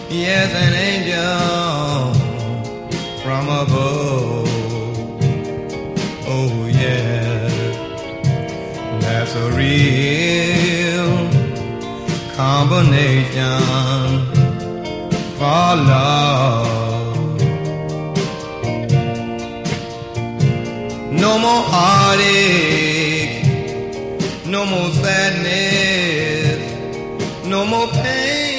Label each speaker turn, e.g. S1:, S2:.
S1: Yes, an angel from above. Oh yeah, that's a real combination for love. No more heartache, no more sadness, no more pain.